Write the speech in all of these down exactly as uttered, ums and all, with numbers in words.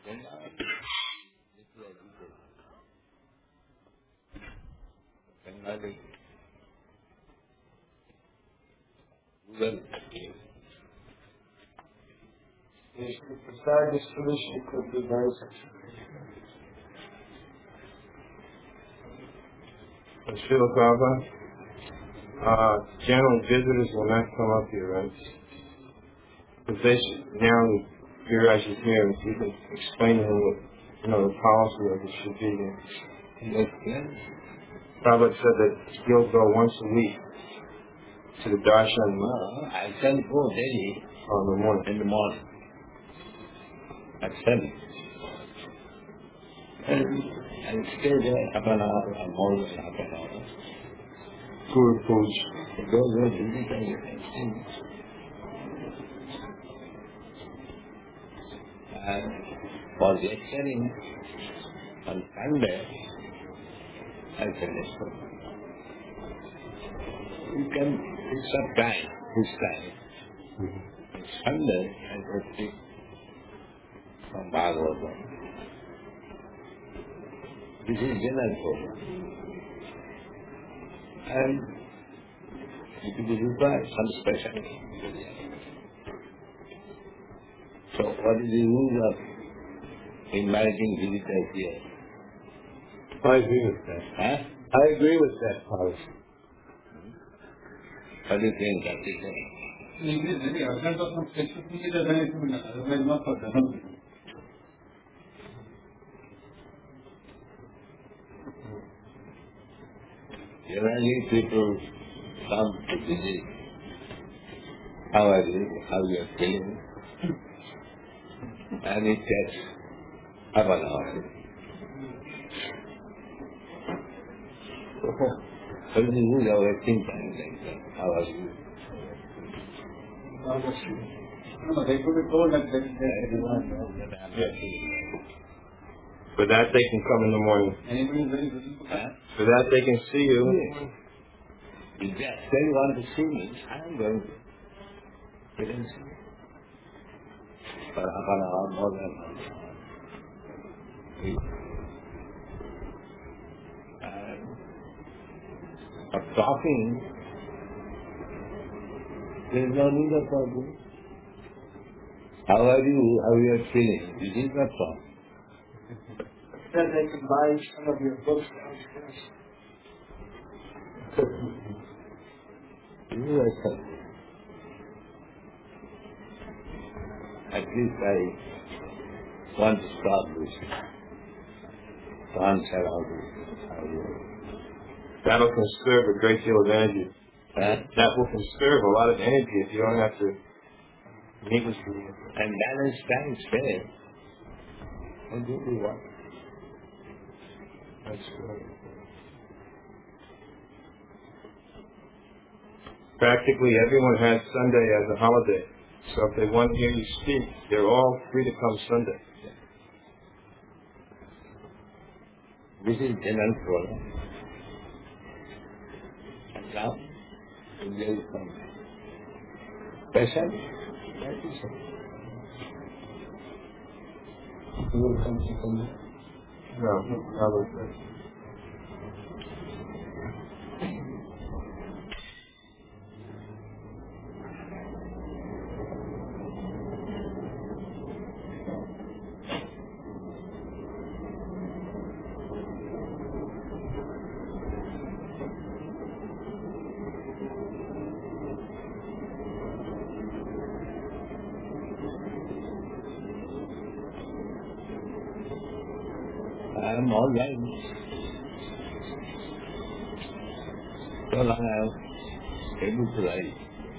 Bengali. Well, beside this tradition could be very Srila Prabhupada, uh, general visitors will not come up here, right? Because they should, now Viraj is here, if you can explain to him what, you know, the policy of it should be. yes, yes. Prabhupada said that he'll go once a week to the darshan No, I can go daily on the morning. in the morning at seven. And, and stay there half an hour or more than half an hour. Guru Puj. Go there, visit and everything. And for lecturing on Sunday, I finish. You can fix up time, this time. Mm-hmm. On Sunday, I go speak from Bhagavatam. This is dinner program. And it will require some special. So what is the use of inviting visitors here? I agree with that. Huh? I agree with that policy. What do you think, Kartika? Generally people come to visit. How are you? How you are feeling? And it takes half an hour. So this is our wasting time like that. How are you? Yes. For that they can come in the morning. Huh? For that they can see you. Yes. If they still want to see me, I am going to. They can see me. For half an hour, more than half an hour. And for talking, there is no need of talking. How are you? How you are feeling? This is not talk. Then they can buy some of your books downstairs. This is a talk. At least I want to stop this. To answer all this. How you That'll conserve a great deal of energy. Huh? That will conserve a lot of energy if you don't have to meet with people. And balance time stay. And do we want? That's right. Practically everyone has Sunday as a holiday. So if they want to hear you speak, they're all free to come Sunday. This is general problem. And now, if there is some patient, that is it. You will come to Sunday. No, probably. I am all right. So long I am able to write.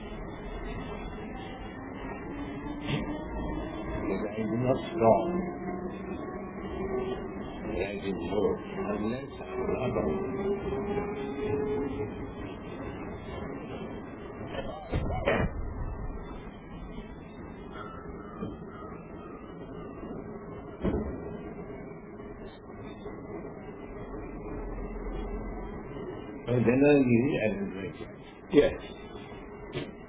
Because I do not stop writing more unless I love it. So generally I will write. Yes.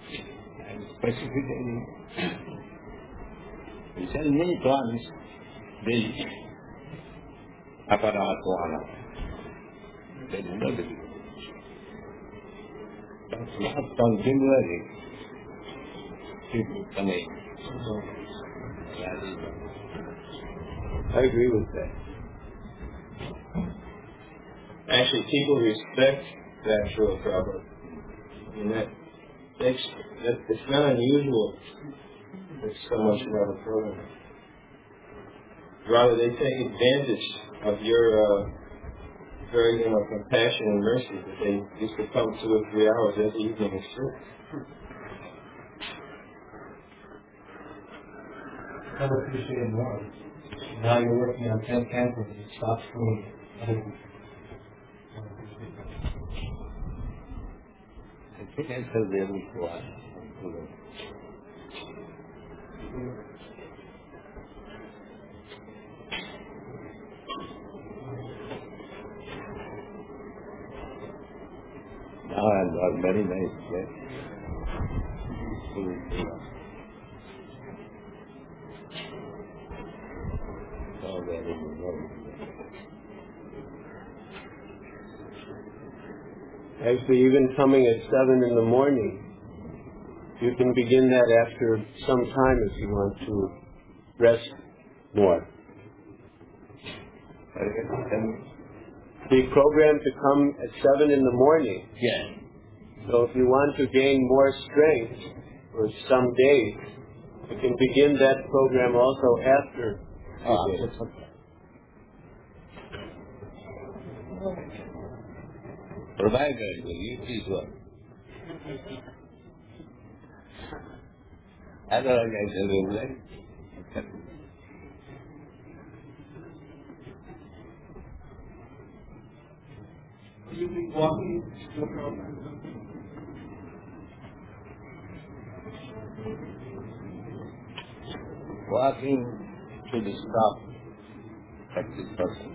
And specifically, we shall meet once They apparato haná. They do not do. That's not continually. People coming. I agree with that. Actually, people respect that Srila Prabhupada. I mean, that, that's, that, it's not unusual. There's so much about a program. Rather, they take advantage of your uh, very, you know, compassion and mercy that they used to come two or three hours every evening and sit. I appreciate it more. Now you're working on ten campers and stop doing it. I think I said the other one. Now I've got very nice place. So very good. Actually, even coming at seven in the morning, you can begin that after some time if you want to rest more. The program to come at seven in the morning. Yes. So if you want to gain more strength for some days, you can begin that program also after. Ah, that's okay. Provided you please work. Otherwise I shall be like. You be walking to the program. Walking to the stop at this person.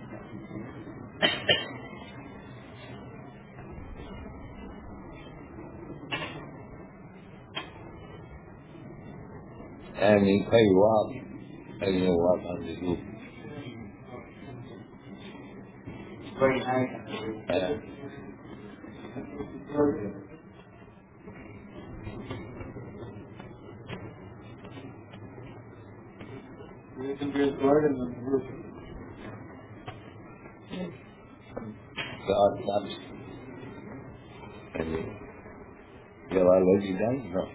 And if I walk, I will walk on the roof. Very nice. Uh, You can be a garden on the roof. God comes. And you, you have already done? No.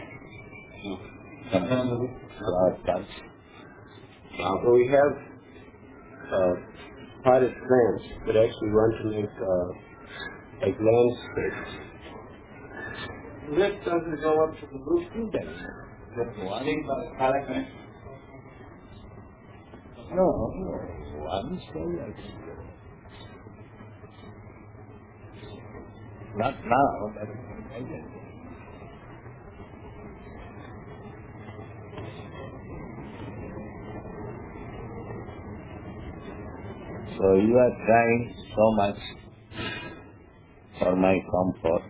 God comes. Uh, but we have uh, potted plants that actually want to make uh, like landscapes. The lift doesn't go up to the roof either. One? Think about a paddock man. No, one so not now, but later. So you are trying so much for my comfort.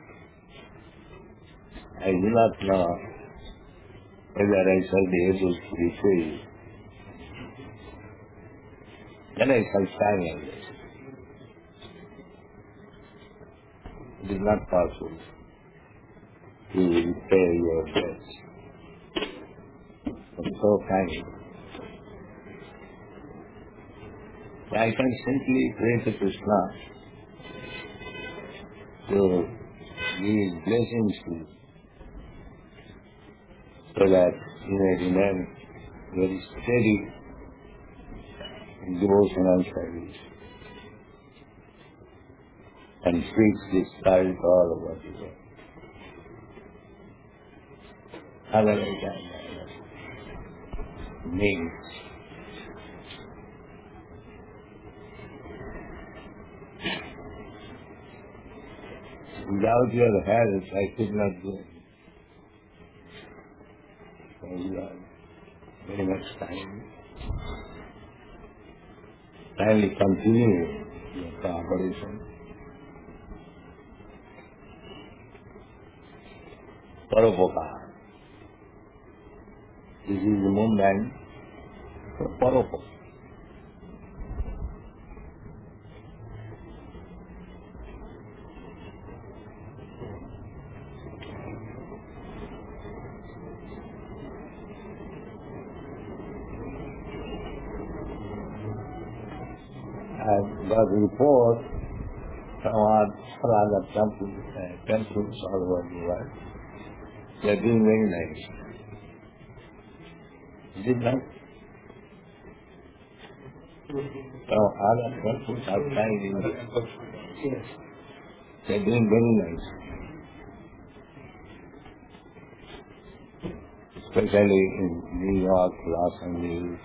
I do not know whether I shall be able to repay you. Then I shall stand in this. It is not possible to repay your debts. I'm so kind. I can simply pray to Krishna to give his blessings to you so that you may remain very steady in devotional service and preach this style to all over the world. Otherwise, I means without your help, I could not do it. So you are very much time. Kindly continue your cooperation. Paropokar. This is the movement for Paropokar. I got a report from our other temples, uh, temples all over the world. They're doing very nice. Is it right? From other temples outside India. Yes. They're doing very nice. Especially in New York, Los Angeles,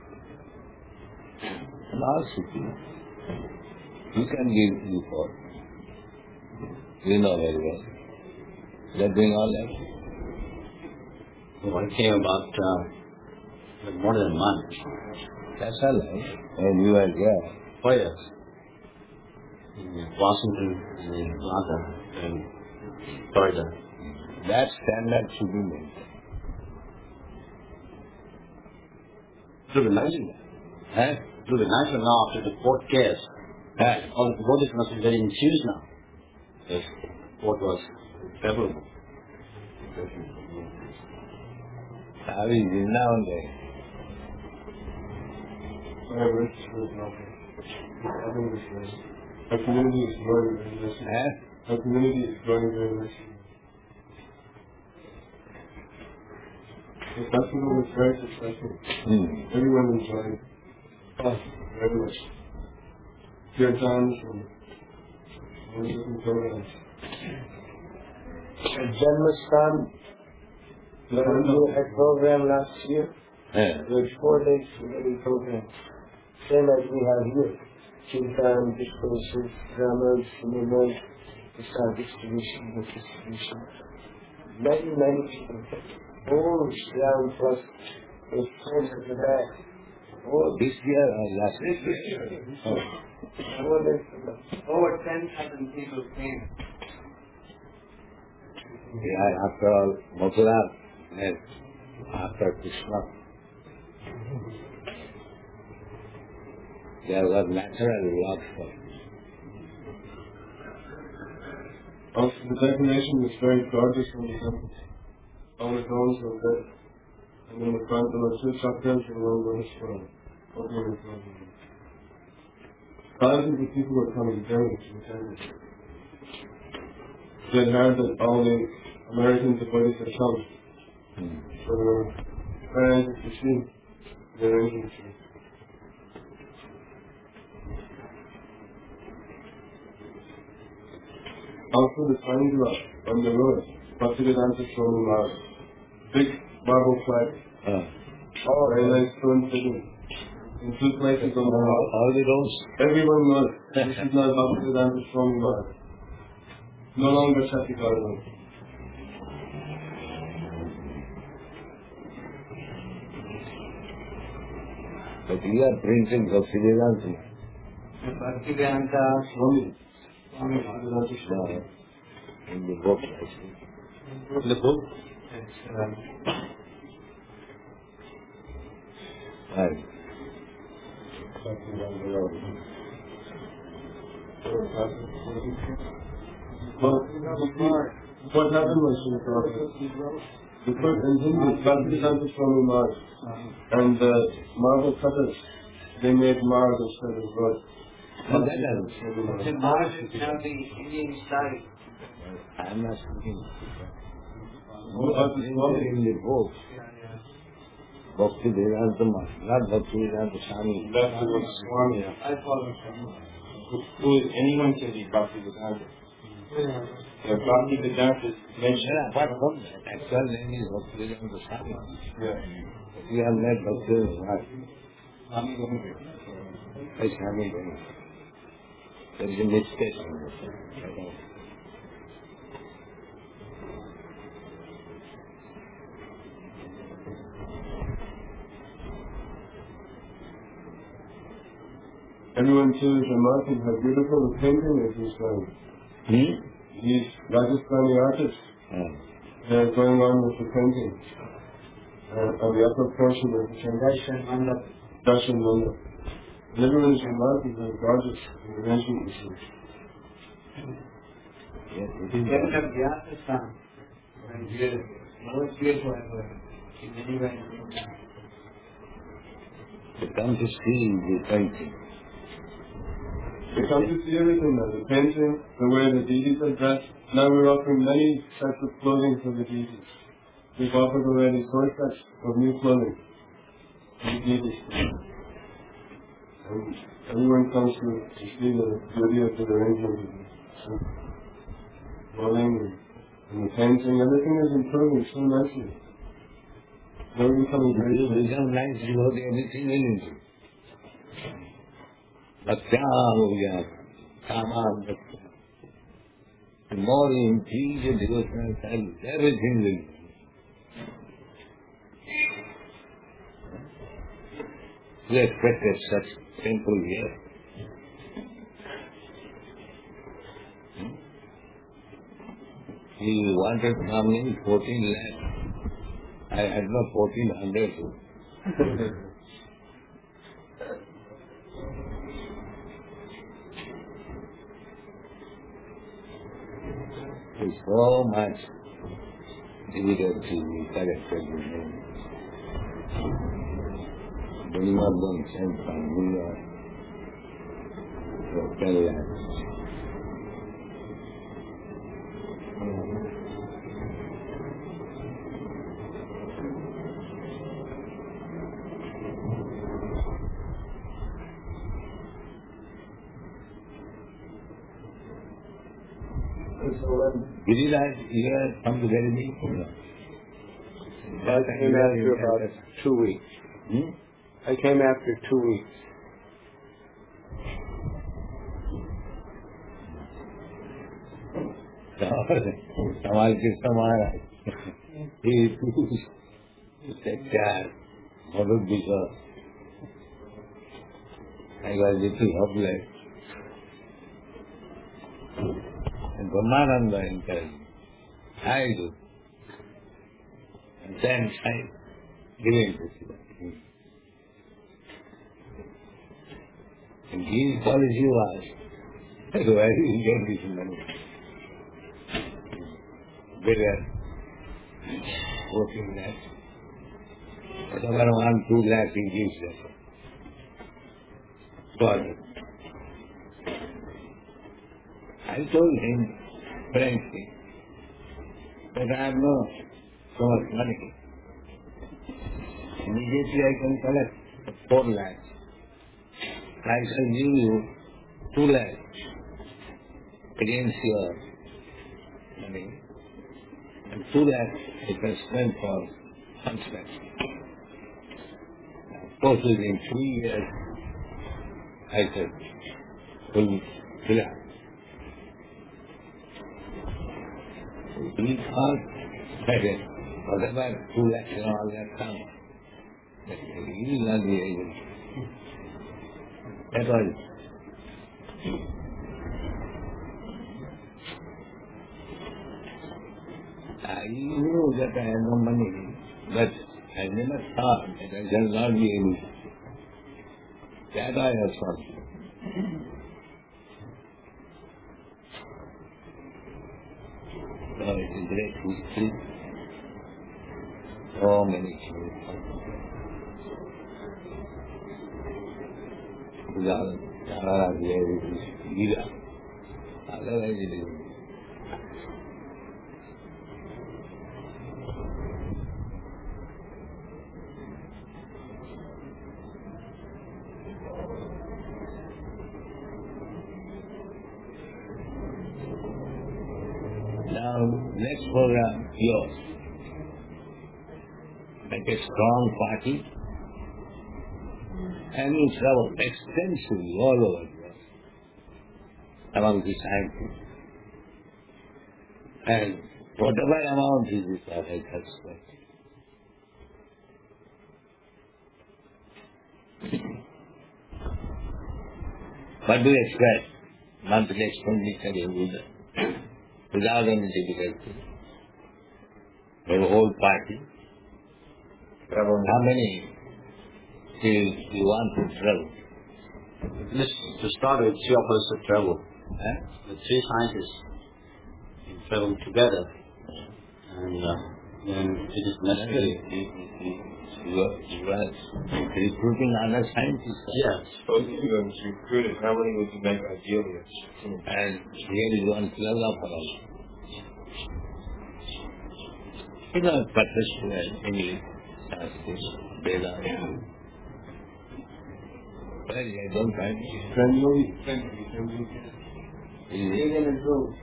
and all cities. You can give report. You know very well. They're doing all that. Well, I came about uh, more than a month. That's all right. And you are there. Oh, yes. In Washington, in Atlanta, and Florida. That standard should be made. It would be nice. Huh? It would be nicer now after the fourth case. Huh? All the bodies must be very infused now. Yes. What was favorable. How is it nowadays? I have registered with nothing. I think this is our community is growing very nicely. Huh? Our community is growing very nicely. The festival was very successful. Hmm. Everyone enjoyed us very much. Kirtans and many different programs. At Janmastan, we had a program last year. Yeah. There was four days for every program. Same as we have here. Kirtan, discourses, dramas, cinemas, the distribution, the distribution. Many, many people. All round plus the friends at the back. All This year or last year? Oh. over ten thousand people came. Yeah, after all, Mathura, yes, after Krishna, there was natural love for him. Also, the decoration was very gorgeous on the temple. All the domes were red. And in the front there were two chakras and one was from opening the front. Thousands of people were coming down to the temple. They had heard that all the American devotees had come. Hmm. So they were very anxious to see the arrangements. Also the triangular on the road, Bhaktivedanta Swami Maharaj. Big marble flag. Uh, Oh, very nice stone fitting. In two places on the house. all the roads? Everyone knows this is not Bhaktivedanta Swami Maharaj. No longer Shatikar. But you are printing Bhaktivedanta. Bhaktivedanta Swami. Swami Bhaktivedanta Swami. Uh, in the book, I think. In the book? It's, um, Right. Well, what happened was in the process. The first in Hindi, Bhaktivedanta Swami Maharaj. And the marble cutters, they made Mars instead of wood. No, that doesn't. the Maharaj is now the Indian style. I'm not speaking. What are the Swami? In the book, Yeah, yeah. Bhaktivedanta Maharaj, not Bhaktivedanta Swami. That's the word Swami. I follow from. Who, anyone can be Bhaktivedanta. Yeah. The Bhaktivedanta is mentioned. Yeah, apart from that, actual name is Bhaktivedanta Swami. Yeah. We have met Bhaktivedanta Maharaj. Swami Govinda. Yes, Swami Govinda. There is a mistake in this. I don't know. Everyone too is remarking how beautiful the painting is he's doing. Hmm? These Rajasthani artists, Uh, they're going on with the painting. Uh, on the upper portion of the temple. Darshan Mandap. Darshan Mandap. And everyone is remarking how gorgeous the arrangement is. yes, it is. Then the Vyasasam. Very beautiful. Most beautiful ever. In many ways. To come to see the painting. We come to see everything now, the painting, the way the deities are dressed. Now we're offering many sets of clothing for the deities. We've offered already four sets of new clothing for the deities. And everyone comes to, to see the beauty of the arrangement of the clothing and, and the painting. Everything is improving so nicely. They're becoming very It will become nice because everything will improve. But the more you increase your devotional service, everything will improve. We expected such temple here. He wanted from me fourteen lakhs. I had no fourteen hundred. There's so much difficulty we collected with him. Many of them sent from New York for ten lakhs. Giriraj, you have come to very big program. I came after about two weeks. Hmm? I came after two weeks. Samal Krishna Maharaj. He used to take care of it because I was little helpless. And Brahmananda encouraged me. I do. And then I give him to Shiva. And his policy was, where do you get this money? Better fourteen lakhs. Whatever one, two lakhs he gives them. God. I told him frankly that I have no so much money. Immediately I can collect four lakhs. I shall give you two lakhs against your money. And two lakhs you can spend for construction. Of course, within three years, I said, will fill up. He thought that whatever two lakhs and all that come, that he will not be able to. That was I knew that I had no money, but I never thought that I shall not be able to. That I have thought. So it is great history. So many things. Otherwise it is. Now, next program, yours. Make a strong party and you travel extensively all over the world among the scientists. And whatever amount is required, I can expect. What do you expect? Monthly expenditure you will without any difficulty. The whole party. How many do you want to travel? This, to start with, three of us to travel. Huh? The three scientists we travel together. And uh, then it is necessary. You are, you are recruiting other scientists. Yes. Suppose you were recruited, how many would you make ideally? And here is one philosopher also. He was successful in English, Sanskrit, Veda. Well, I don't find it. Friendly, friendly, friendly. Alien and true.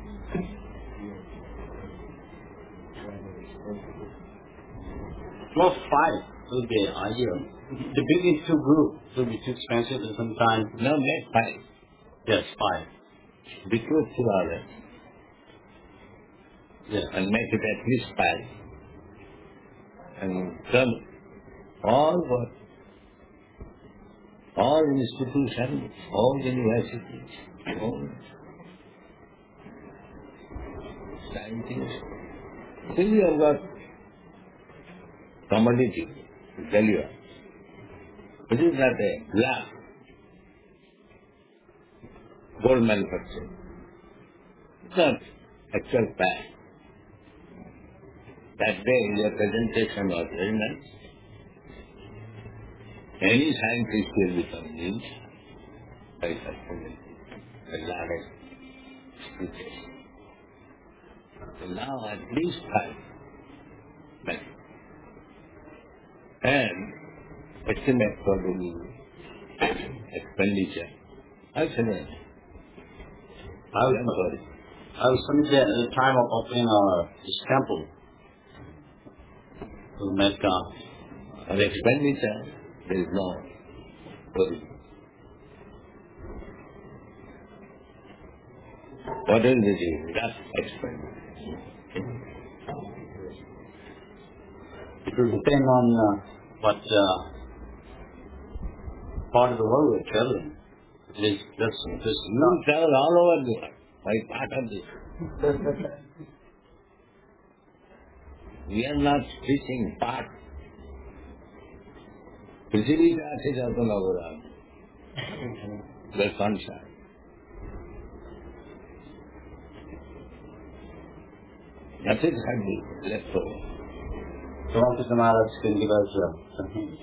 Well, five would be ideal. The biggest two group will be too expensive at some time. No, make five. Yes, five. Recruit two others. Yes. And make it at least five. And come all what? All institutions, all universities, all scientists. Still you have got commodity to tell you. It is not a glass, gold manufacturing. It's not actual fact. That day your presentation was very nice. Any scientist will become rich by such a large speeches. So now at least five. But and estimate for the expenditure. How should I? I was, I'm sorry. I was thinking that at the time of opening our this temple to Mecca. For expenditure, there is no worry. What is it? Just expenditure. It will depend on uh, what uh, part of the world we're traveling. It is this, this You travel all over the world by part of this. We are not teaching part. पृथ्वी का ऐसे जाता ना हो रहा the sunshine. Nothing can be left over. So after the Maharaj can give us uh, something.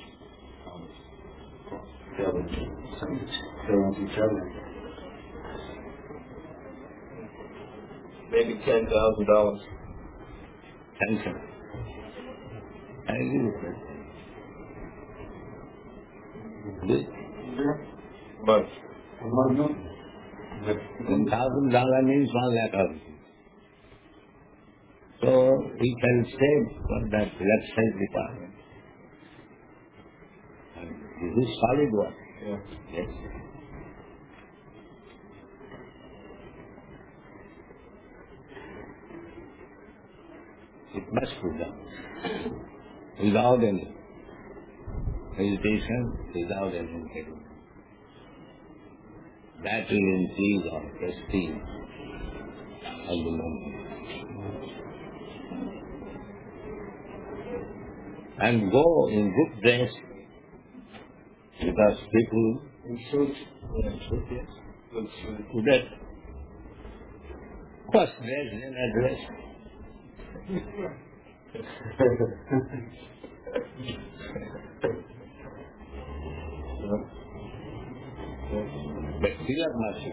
Maybe ten thousand dollars. Thank you. I agree with that. This Much. one thousand dollars means one lakh of rupees. So we can save for that website department. And this is solid work. Yeah. Yes. It must be done. Without any hesitation, without any impediment. That will increase our esteem at the moment. And go in good dress, because people Suit. yes, good dress. First dress, then address. But Tilak Master,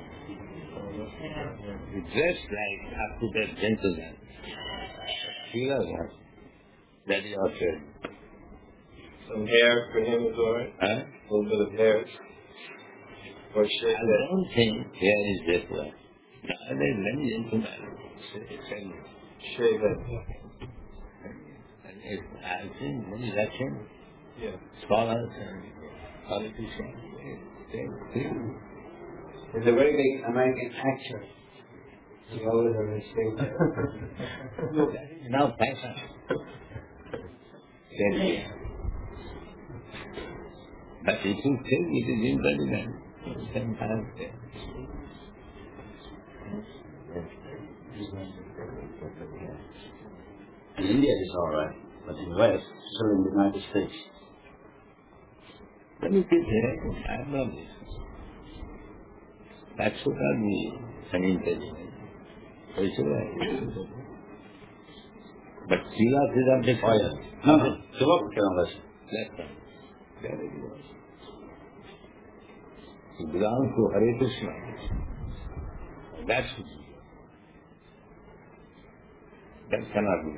he dressed like up to that gentleman. Tilak Master, that is our friend. Some hair for him is alright. Huh? A little bit of hair. Or shave I that. don't think here is that way. Nowadays, many gentlemen say, Shave that. and if I've seen many Russian Yeah. scholars and politicians, they say, There's a very big American actor. He always has a state. that is now fashion. Yes. But if you think it is impediment, sometimes yes. In India it's alright, but in the West, so in the United States. Let me keep here, I am not this. That should not be an impediment. It should not be. But Sila is of the Oh yeah. No, no. Shiva Krishna. Left hand. There it was. He belongs to Hare Krishna. That's that cannot be.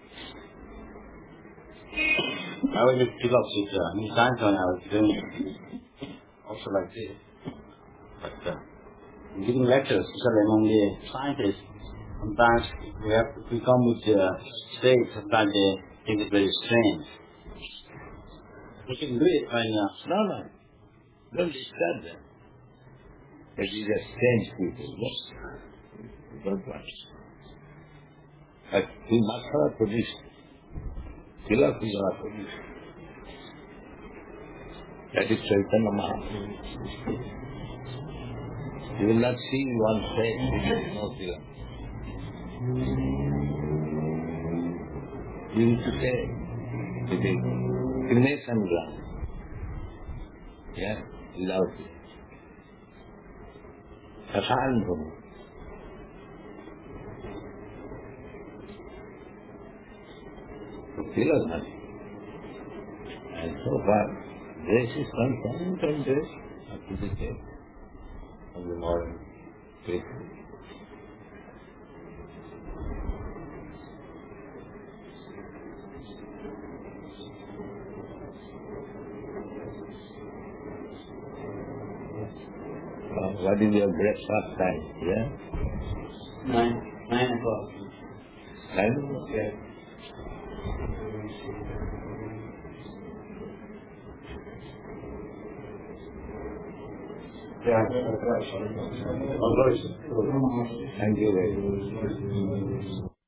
I was just pick up with uh, many times when I was doing also like this. But uh, giving lectures, especially among the scientists, sometimes we have we come with uh, states, sometimes they think it very strange. We can do it when uh, No, no. Don't disturb them. That is a strange people. Yes. Don't want. But we must have a position. Philosophy of our position. That is Chaitanya Mahaprabhu. You will not see one face which is no philosophy. You need to say, it is cremation ground. Yeah, without it. Sasan Bhumi. Philosophy. And so far, dress is concerned and dress up to the day of the modern people. Uh, what is your breakfast time? Yeah? nine, nine o'clock. Nine o'clock? Yeah. Yeah. Thank you very much.